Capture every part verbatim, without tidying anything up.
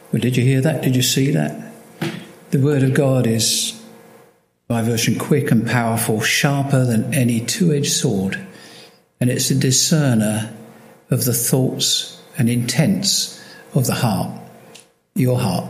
Well, did you hear that? Did you see that? The word of God is, by version, quick and powerful, sharper than any two-edged sword. And it's a discerner of the thoughts and intents of the heart, your heart.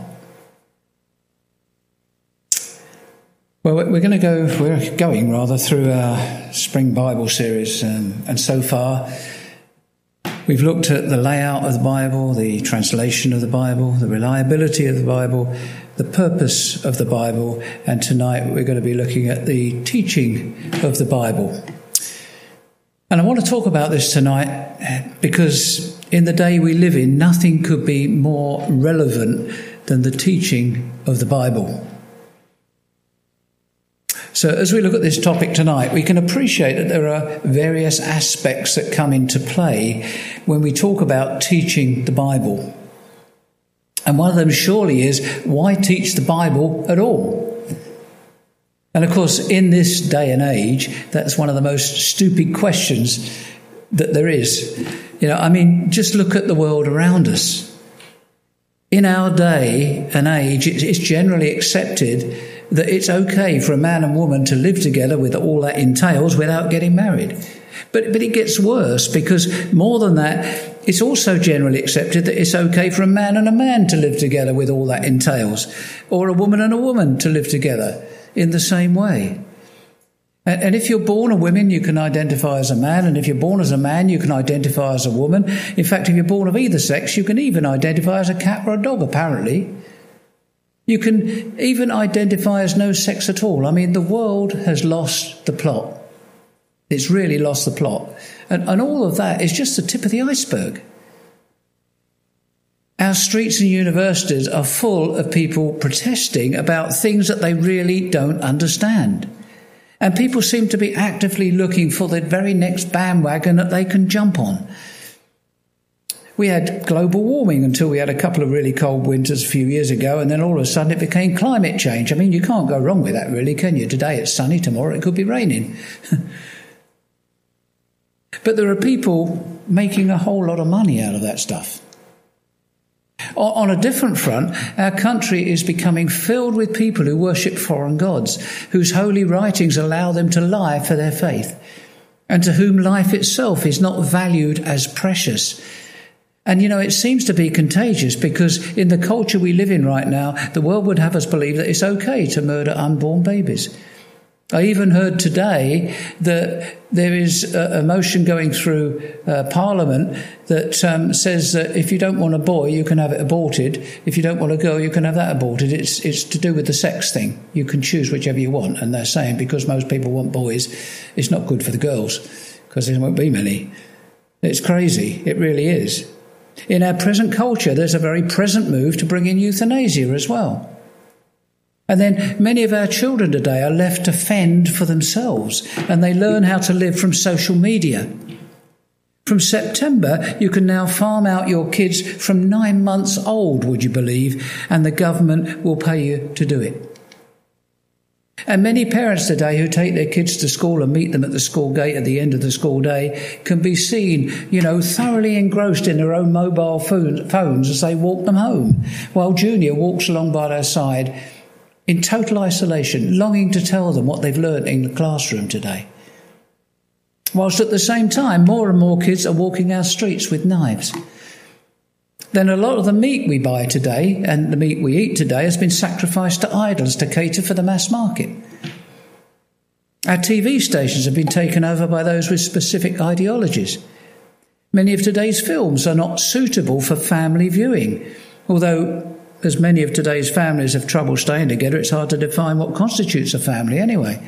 Well, we're going to go, we're going rather through our Spring Bible series. Um, and so far, we've looked at the layout of the Bible, the translation of the Bible, the reliability of the Bible, the purpose of the Bible. And tonight we're going to be looking at the teaching of the Bible. And I want to talk about this tonight because in the day we live in, nothing could be more relevant than the teaching of the Bible. So as we look at this topic tonight, we can appreciate that there are various aspects that come into play when we talk about teaching the Bible. And one of them surely is, why teach the Bible at all? And of course, in this day and age, that's one of the most stupid questions that there is. You know, I mean, just look at the world around us. In our day and age, it's generally accepted that it's okay for a man and woman to live together with all that entails without getting married. But but it gets worse, because more than that, it's also generally accepted that it's okay for a man and a man to live together with all that entails, or a woman and a woman to live together in the same way. And, and if you're born a woman, you can identify as a man, and if you're born as a man, you can identify as a woman. In fact, if you're born of either sex, you can even identify as a cat or a dog, apparently. You can even identify as no sex at all. I mean, the world has lost the plot. It's really lost the plot. And, and all of that is just the tip of the iceberg. Our streets and universities are full of people protesting about things that they really don't understand. And people seem to be actively looking for the very next bandwagon that they can jump on. We had global warming until we had a couple of really cold winters a few years ago, and then all of a sudden it became climate change. I mean, you can't go wrong with that, really, can you? Today it's sunny, tomorrow it could be raining. But there are people making a whole lot of money out of that stuff. On a different front, our country is becoming filled with people who worship foreign gods, whose holy writings allow them to lie for their faith, and to whom life itself is not valued as precious. And, you know, it seems to be contagious, because in the culture we live in right now, the world would have us believe that it's okay to murder unborn babies. I even heard today that there is a motion going through uh, Parliament that um, says that if you don't want a boy, you can have it aborted. If you don't want a girl, you can have that aborted. It's it's to do with the sex thing. You can choose whichever you want. And they're saying because most people want boys, it's not good for the girls, because there won't be many. It's crazy. It really is. In our present culture, there's a very present move to bring in euthanasia as well. And then many of our children today are left to fend for themselves, and they learn how to live from social media. From September, you can now farm out your kids from nine months old, would you believe, and the government will pay you to do it. And many parents today who take their kids to school and meet them at the school gate at the end of the school day can be seen, you know, thoroughly engrossed in their own mobile phone, phones as they walk them home, while Junior walks along by their side in total isolation, longing to tell them what they've learnt in the classroom today. Whilst at the same time, more and more kids are walking our streets with knives. Then a lot of the meat we buy today and the meat we eat today has been sacrificed to idols to cater for the mass market. Our T V stations have been taken over by those with specific ideologies. Many of today's films are not suitable for family viewing, although as many of today's families have trouble staying together, it's hard to define what constitutes a family anyway.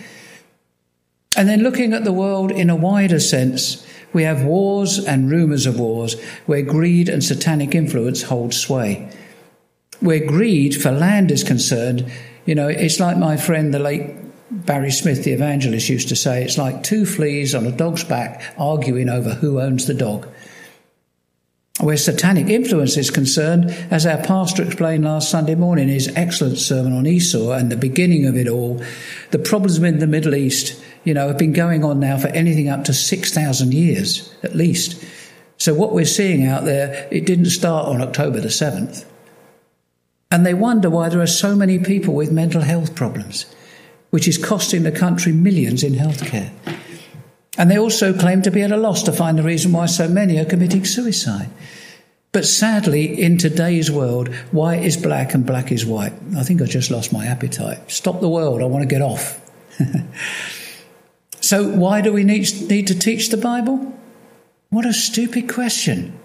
And then looking at the world in a wider sense, we have wars and rumours of wars where greed and satanic influence hold sway. Where greed for land is concerned, you know, it's like my friend, the late Barry Smith, the evangelist, used to say, it's like two fleas on a dog's back arguing over who owns the dog. Where satanic influence is concerned, as our pastor explained last Sunday morning in his excellent sermon on Esau and the beginning of it all, the problems in the Middle East, you know, have been going on now for anything up to six thousand years, at least. So what we're seeing out there, it didn't start on October the seventh. And they wonder why there are so many people with mental health problems, which is costing the country millions in healthcare. And they also claim to be at a loss to find the reason why so many are committing suicide. But sadly, in today's world, white is black and black is white. I think I just lost my appetite. Stop the world, I want to get off. So why do we need, need to teach the Bible? What a stupid question.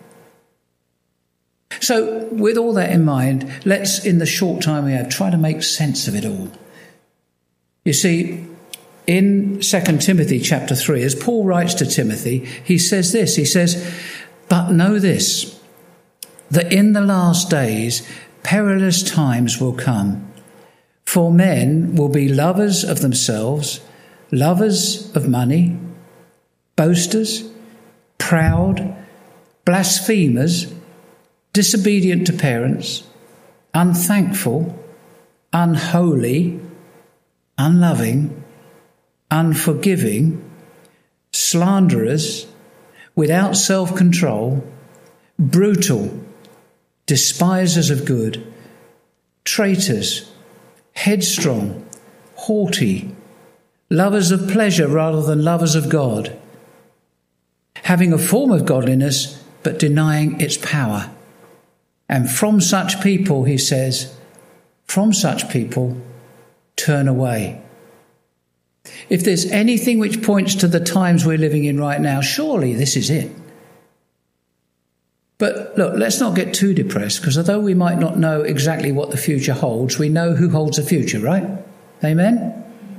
So with all that in mind, let's, in the short time we have, try to make sense of it all. You see, in Second Timothy chapter three, as Paul writes to Timothy, he says this, he says, "But know this, that in the last days perilous times will come, for men will be lovers of themselves, lovers of money, boasters, proud, blasphemers, disobedient to parents, unthankful, unholy, unloving, unforgiving, slanderers, without self-control, brutal, despisers of good, traitors, headstrong, haughty, lovers of pleasure rather than lovers of God, having a form of godliness but denying its power. And from such people," he says, "from such people turn away." If there's anything which points to the times we're living in right now, surely this is it. But look, let's not get too depressed, because although we might not know exactly what the future holds, we know who holds the future, right? Amen?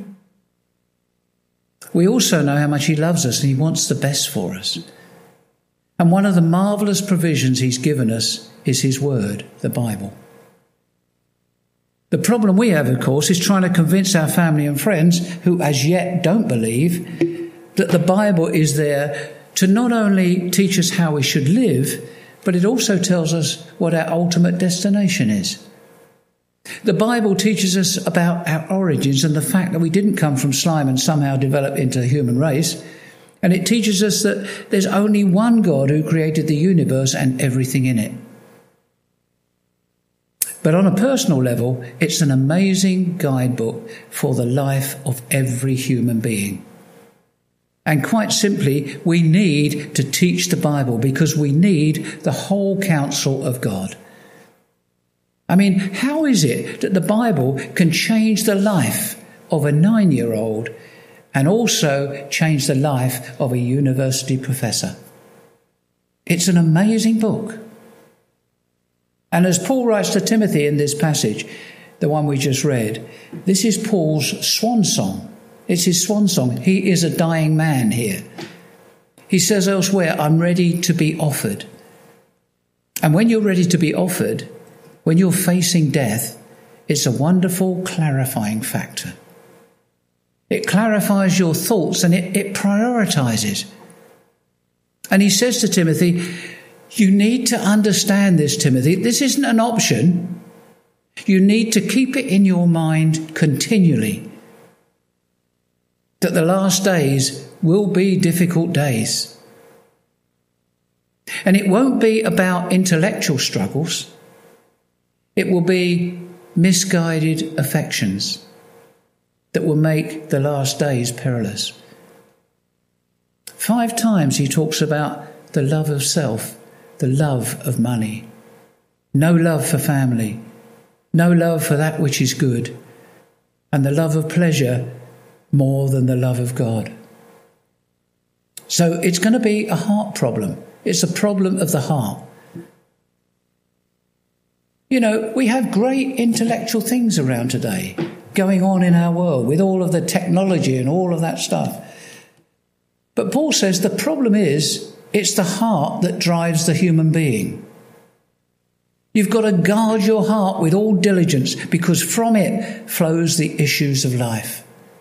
We also know how much he loves us and he wants the best for us. And one of the marvellous provisions he's given us is his word, the Bible. The problem we have, of course, is trying to convince our family and friends who as yet don't believe that the Bible is there to not only teach us how we should live, but it also tells us what our ultimate destination is. The Bible teaches us about our origins and the fact that we didn't come from slime and somehow develop into a human race. And it teaches us that there's only one God who created the universe and everything in it. But on a personal level, it's an amazing guidebook for the life of every human being. And quite simply, we need to teach the Bible because we need the whole counsel of God. I mean, how is it that the Bible can change the life of a nine-year-old and also change the life of a university professor? It's an amazing book. And as Paul writes to Timothy in this passage, the one we just read, this is Paul's swan song. It's his swan song. He is a dying man here. He says elsewhere, I'm ready to be offered. And when you're ready to be offered, when you're facing death, it's a wonderful clarifying factor. It clarifies your thoughts and it, it prioritizes. And he says to Timothy, you need to understand this, Timothy. This isn't an option. You need to keep it in your mind continually that the last days will be difficult days. And it won't be about intellectual struggles. It will be misguided affections that will make the last days perilous. Five times he talks about the love of self, the love of money, no love for family, no love for that which is good, and the love of pleasure more than the love of God. So it's going to be a heart problem. It's a problem of the heart. You know, we have great intellectual things around today going on in our world with all of the technology and all of that stuff. But Paul says the problem is it's the heart that drives the human being. You've got to guard your heart with all diligence because from it flows the issues of life.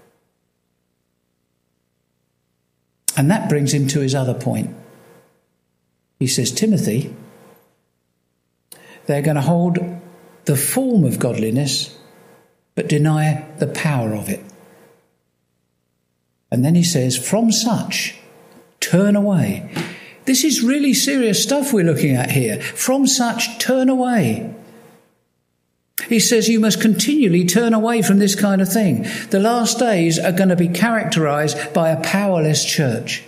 And that brings him to his other point. He says, Timothy, they're going to hold the form of godliness, but deny the power of it. And then he says, from such, turn away. This is really serious stuff we're looking at here. From such, turn away. He says you must continually turn away from this kind of thing. The last days are going to be characterized by a powerless church,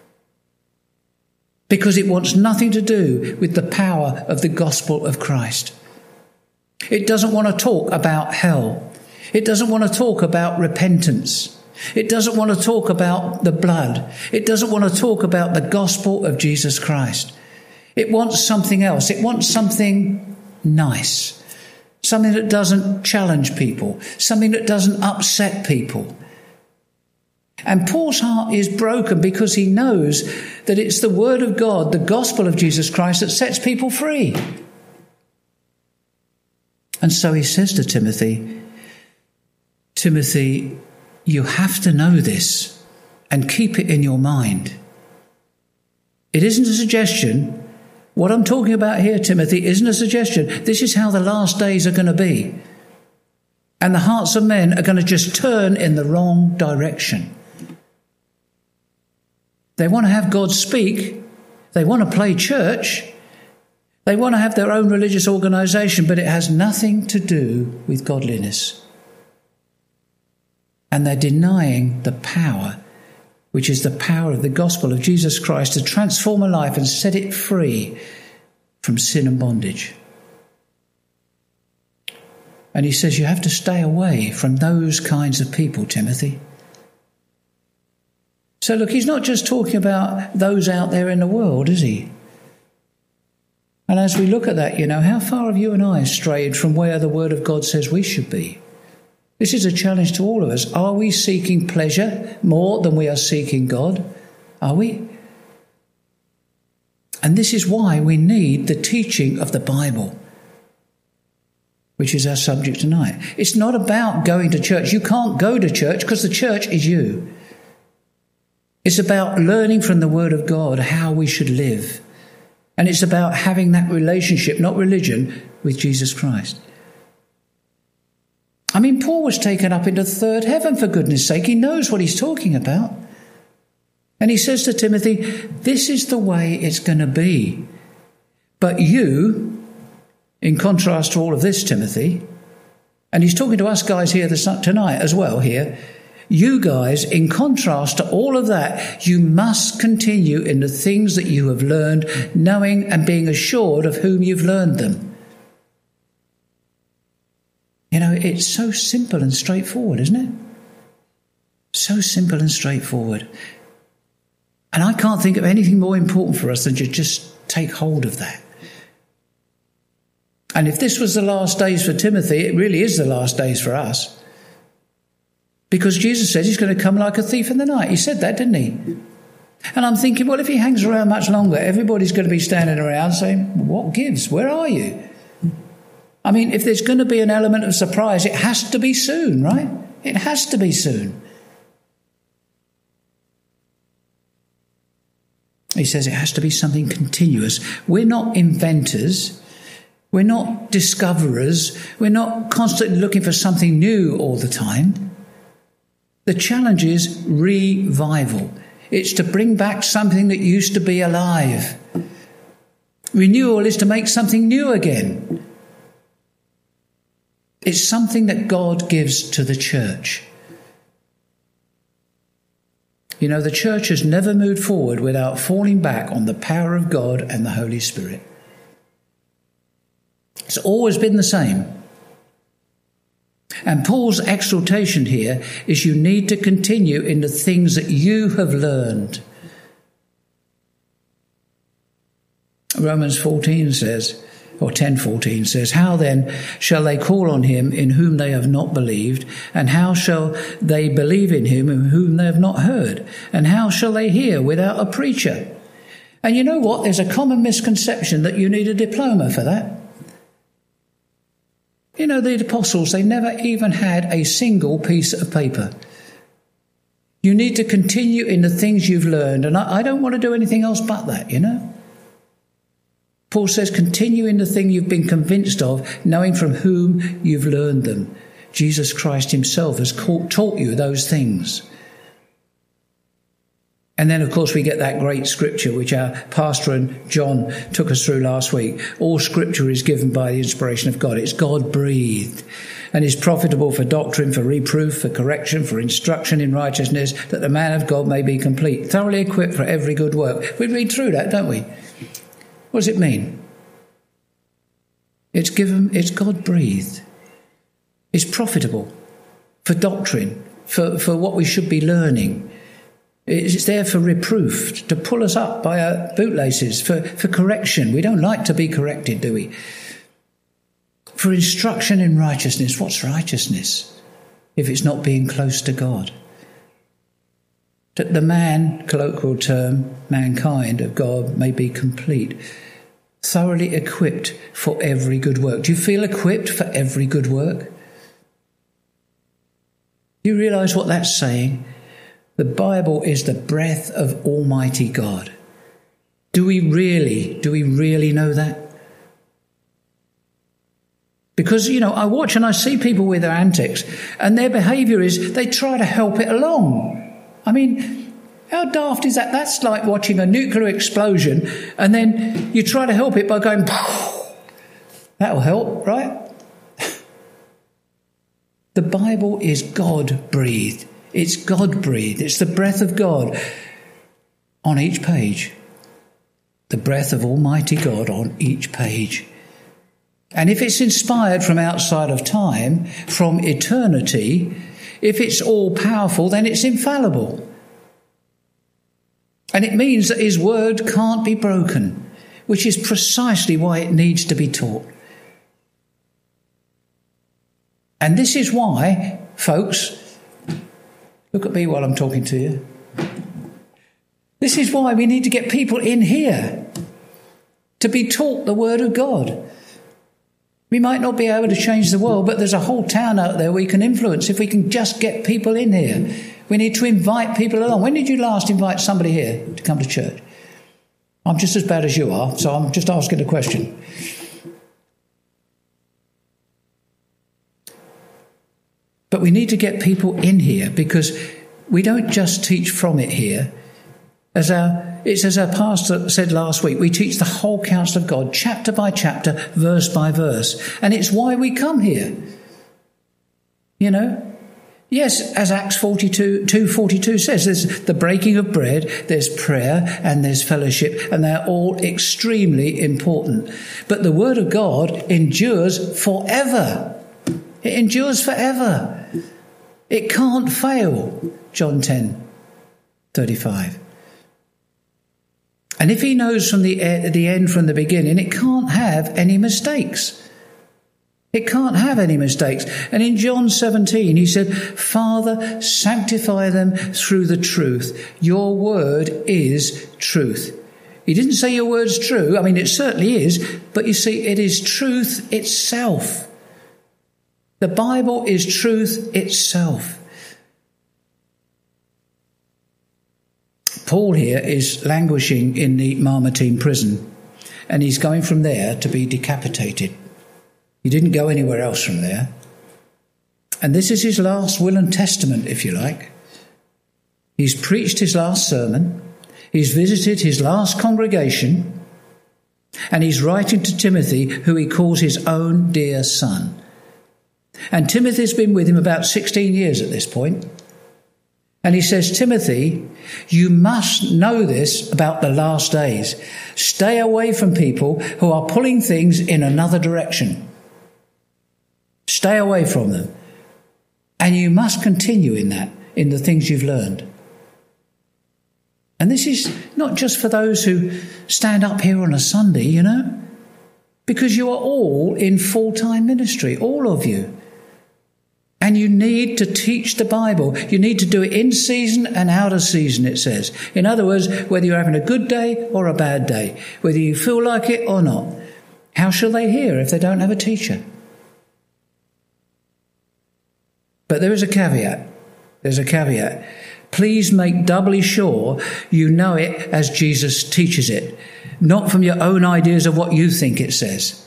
because it wants nothing to do with the power of the gospel of Christ. It doesn't want to talk about hell. It doesn't want to talk about repentance. It doesn't want to talk about the blood. It doesn't want to talk about the gospel of Jesus Christ. It wants something else. It wants something nice, something that doesn't challenge people, something that doesn't upset people. And Paul's heart is broken because he knows that it's the word of God, the gospel of Jesus Christ, that sets people free. And so he says to Timothy, Timothy, you have to know this and keep it in your mind. It isn't a suggestion. What I'm talking about here, Timothy, isn't a suggestion. This is how the last days are going to be. And the hearts of men are going to just turn in the wrong direction. They want to have God speak. They want to play church. They want to have their own religious organisation, but it has nothing to do with godliness. And they're denying the power, which is the power of the gospel of Jesus Christ to transform a life and set it free from sin and bondage. And he says you have to stay away from those kinds of people, Timothy. So look, he's not just talking about those out there in the world, is he? And as we look at that, you know, how far have you and I strayed from where the word of God says we should be? This is a challenge to all of us. Are we seeking pleasure more than we are seeking God? Are we? And this is why we need the teaching of the Bible, which is our subject tonight. It's not about going to church. You can't go to church because the church is you. It's about learning from the Word of God how we should live. And it's about having that relationship, not religion, with Jesus Christ. I mean, Paul was taken up into the third heaven, for goodness sake. He knows what he's talking about. And he says to Timothy, this is the way it's going to be. But you, in contrast to all of this, Timothy, and he's talking to us guys here this, tonight as well here, you guys, in contrast to all of that, you must continue in the things that you have learned, knowing and being assured of whom you've learned them. You know, it's so simple and straightforward, isn't it? So simple and straightforward. And I can't think of anything more important for us than to just take hold of that. And if this was the last days for Timothy, it really is the last days for us. Because Jesus said he's going to come like a thief in the night. He said that, didn't he? And I'm thinking, well, if he hangs around much longer, everybody's going to be standing around saying, what gives? Where are you? I mean, if there's going to be an element of surprise, it has to be soon, right? It has to be soon. He says it has to be something continuous. We're not inventors. We're not discoverers. We're not constantly looking for something new all the time. The challenge is revival. It's to bring back something that used to be alive. Renewal is to make something new again. It's something that God gives to the church. You know, the church has never moved forward without falling back on the power of God and the Holy Spirit. It's always been the same. And Paul's exhortation here is you need to continue in the things that you have learned. Romans fourteen says, or ten fourteen says, how then shall they call on him in whom they have not believed? And how shall they believe in him in whom they have not heard? And how shall they hear without a preacher? And you know what? There's a common misconception that you need a diploma for that. You know, the apostles, they never even had a single piece of paper. You need to continue in the things you've learned. And I, I don't want to do anything else but that, you know. Paul says, continue in the thing you've been convinced of, knowing from whom you've learned them. Jesus Christ himself has taught you those things. And then, of course, we get that great scripture which our pastor and John took us through last week. All scripture is given by the inspiration of God. It's God-breathed and is profitable for doctrine, for reproof, for correction, for instruction in righteousness, that the man of God may be complete, thoroughly equipped for every good work. We read through that, don't we? What does it mean? It's given, it's God-breathed. It's profitable for doctrine, for, for what we should be learning. It's there for reproof, to pull us up by our bootlaces, for, for correction. We don't like to be corrected, do we? For instruction in righteousness. What's righteousness if it's not being close to God? That the man, colloquial term, mankind of God may be complete, thoroughly equipped for every good work. Do you feel equipped for every good work? Do you realise what that's saying? The Bible is the breath of Almighty God. Do we really, do we really know that? Because, you know, I watch and I see people with their antics, and their behaviour is they try to help it along. I mean, how daft is that? That's like watching a nuclear explosion, and then you try to help it by going, that'll help, right? The Bible is God-breathed. It's God-breathed. It's the breath of God on each page. The breath of Almighty God on each page. And if it's inspired from outside of time, from eternity, if it's all-powerful, then it's infallible. And it means that his word can't be broken, which is precisely why it needs to be taught. And this is why, folks, look at me while I'm talking to you. This is why we need to get people in here to be taught the word of God. We might not be able to change the world, but there's a whole town out there we can influence if we can just get people in here. We need to invite people along. When did you last invite somebody here to come to church? I'm just as bad as you are, so I'm just asking a question. But we need to get people in here because we don't just teach from it here. As our, it's as our pastor said last week, we teach the whole counsel of God, chapter by chapter, verse by verse. And it's why we come here. You know? Yes, as Acts forty-two, two forty-two says, there's the breaking of bread, there's prayer, and there's fellowship, and they're all extremely important. But the word of God endures forever. It endures forever. It can't fail. John ten thirty-five. And if he knows from the, the end from the beginning, it can't have any mistakes. It can't have any mistakes. And in John seventeen, he said, Father, sanctify them through the truth. Your word is truth. He didn't say your word's true. I mean, it certainly is. But you see, it is truth itself. The Bible is truth itself. Paul here is languishing in the Mamertine prison, and he's going from there to be decapitated. He didn't go anywhere else from there. And this is his last will and testament, if you like. He's preached his last sermon. He's visited his last congregation. And he's writing to Timothy, who he calls his own dear son. And Timothy's been with him about sixteen years at this point. And he says, Timothy, you must know this about the last days. Stay away from people who are pulling things in another direction. Stay away from them. And you must continue in that, in the things you've learned. And this is not just for those who stand up here on a Sunday, you know, because you are all in full-time ministry, all of you. And you need to teach the Bible. You need to do it in season and out of season, it says. In other words, whether you're having a good day or a bad day, whether you feel like it or not. How shall they hear if they don't have a teacher? But there is a caveat. There's a caveat. Please make doubly sure you know it as Jesus teaches it, not from your own ideas of what you think it says.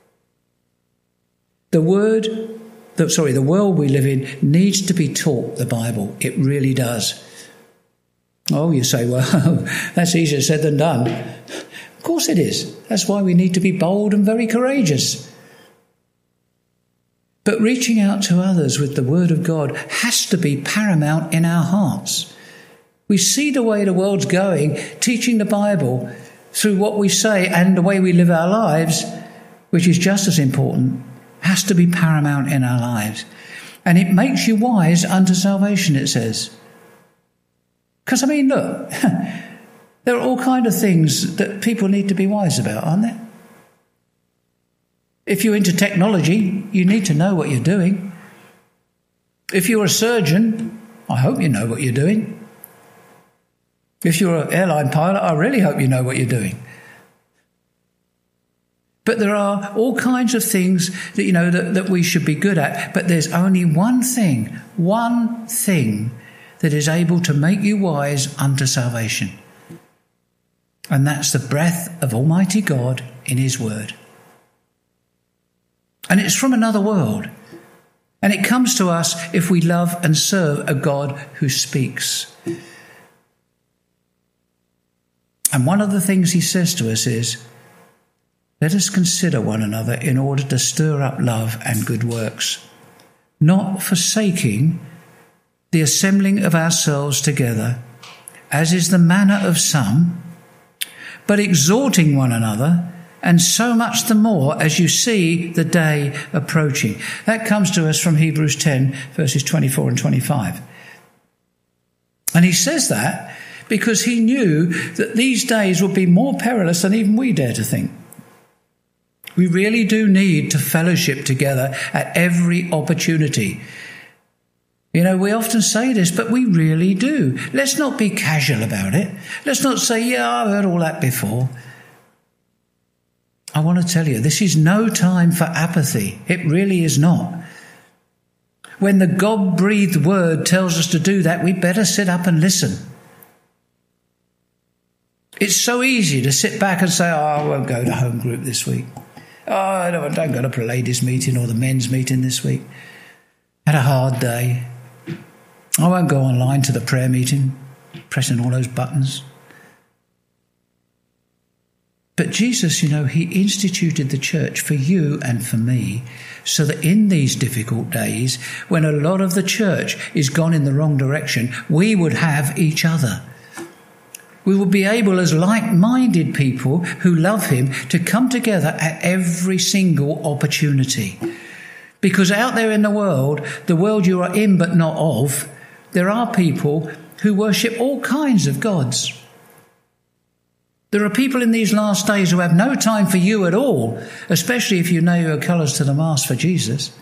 The word... The, sorry, the world we live in needs to be taught the Bible. It really does. Oh, you say, well, that's easier said than done. Of course it is. That's why we need to be bold and very courageous. But reaching out to others with the Word of God has to be paramount in our hearts. We see the way the world's going, teaching the Bible through what we say and the way we live our lives, which is just as important, has to be paramount in our lives. And it makes you wise unto salvation, it says. Because, I mean, look, there are all kinds of things that people need to be wise about, aren't there? If you're into technology, you need to know what you're doing. If you're a surgeon, I hope you know what you're doing. If you're an airline pilot, I really hope you know what you're doing. But there are all kinds of things that, you know, that, that we should be good at. But there's only one thing, one thing that is able to make you wise unto salvation. And that's the breath of Almighty God in His Word. And it's from another world. And it comes to us if we love and serve a God who speaks. And one of the things He says to us is, let us consider one another in order to stir up love and good works, not forsaking the assembling of ourselves together, as is the manner of some, but exhorting one another, and so much the more as you see the day approaching. That comes to us from Hebrews ten, verses twenty-four and twenty-five. And he says that because he knew that these days would be more perilous than even we dare to think. We really do need to fellowship together at every opportunity. You know, we often say this, but we really do. Let's not be casual about it. Let's not say, yeah, I've heard all that before. I want to tell you, this is no time for apathy. It really is not. When the God-breathed word tells us to do that, we better sit up and listen. It's so easy to sit back and say, oh, I won't go to home group this week. Oh, I don't, don't go to the ladies' meeting or the men's meeting this week. Had a hard day. I won't go online to the prayer meeting, pressing all those buttons. But Jesus, you know, He instituted the church for you and for me, so that in these difficult days, when a lot of the church is gone in the wrong direction, we would have each other. We will be able, as like-minded people who love Him, to come together at every single opportunity. Because out there in the world, the world you are in but not of, there are people who worship all kinds of gods. There are people in these last days who have no time for you at all, especially if you know your colours to the mast for Jesus.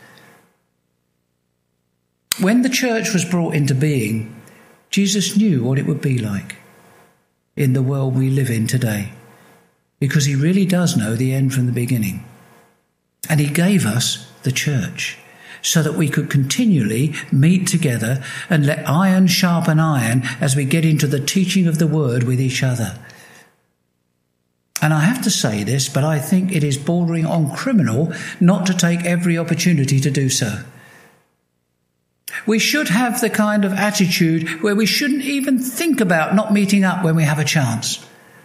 When the church was brought into being, Jesus knew what it would be like in the world we live in today, because He really does know the end from the beginning. And He gave us the church so that we could continually meet together and let iron sharpen iron as we get into the teaching of the word with each other. And I have to say this, but I think it is bordering on criminal not to take every opportunity to do so. We should have the kind of attitude where we shouldn't even think about not meeting up when we have a chance.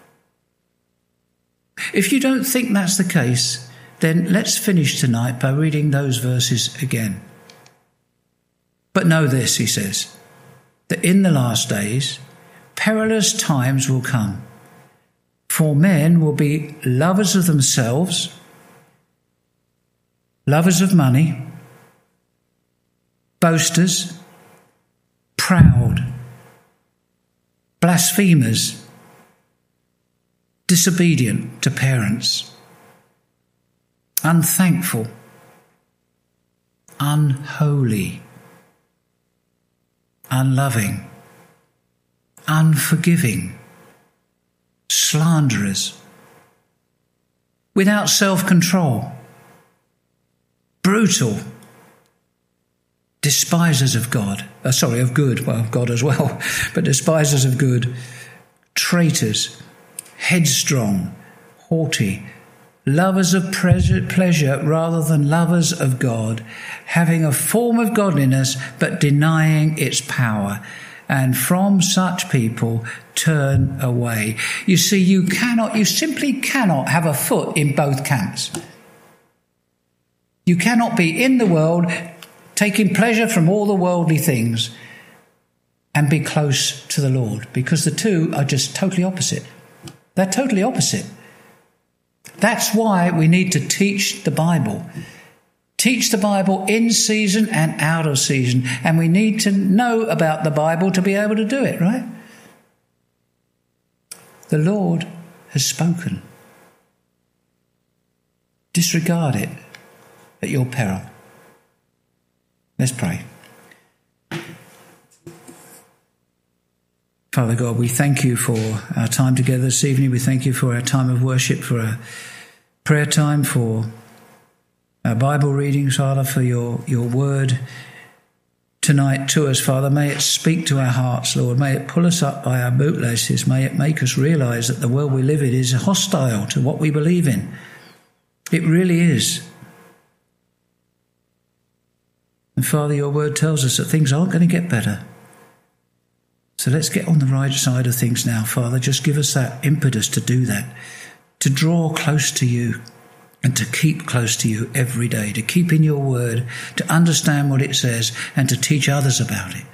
If you don't think that's the case, then let's finish tonight by reading those verses again. But know this, he says, that in the last days, perilous times will come. For men will be lovers of themselves, lovers of money, boasters, proud, blasphemers, disobedient to parents, unthankful, unholy, unloving, unforgiving, slanderers, without self-control, brutal, despisers of God, uh, sorry, of good, well, of God as well, but despisers of good, traitors, headstrong, haughty, lovers of pleasure rather than lovers of God, having a form of godliness but denying its power. And from such people, turn away. You see, you cannot, you simply cannot have a foot in both camps. You cannot be in the world, taking pleasure from all the worldly things, and be close to the Lord, because the two are just totally opposite. They're totally opposite. That's why we need to teach the Bible. Teach the Bible in season and out of season. And we need to know about the Bible to be able to do it, right? The Lord has spoken. Disregard it at your peril. Let's pray. Father God, we thank you for our time together this evening. We thank you for our time of worship, for our prayer time, for our Bible readings, Father, for your, your word tonight to us, Father. May it speak to our hearts, Lord. May it pull us up by our bootlaces. May it make us realise that the world we live in is hostile to what we believe in. It really is. And Father, your word tells us that things aren't going to get better. So let's get on the right side of things now, Father. Just give us that impetus to do that, to draw close to you and to keep close to you every day, to keep in your word, to understand what it says and to teach others about it.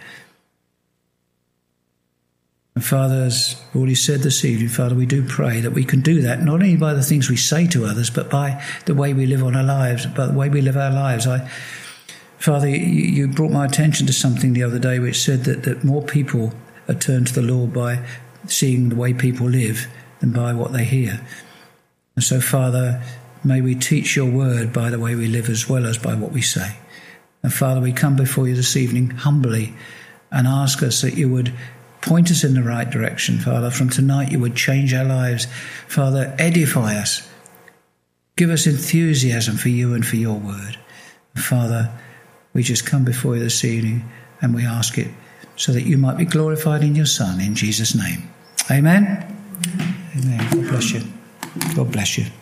And Father, as already said this evening, Father, we do pray that we can do that not only by the things we say to others, but by the way we live on our lives, by the way we live our lives. I, Father, you, you brought my attention to something the other day which said that, that more people are turned to the Lord by seeing the way people live than by what they hear. And so, Father, may we teach your word by the way we live as well as by what we say. And Father, we come before you this evening humbly and ask us that you would point us in the right direction, Father. From tonight you would change our lives. Father, edify us. Give us enthusiasm for you and for your word. And Father, we just come before you this evening and we ask it so that you might be glorified in your Son, in Jesus' name. Amen. Amen. God bless you. God bless you.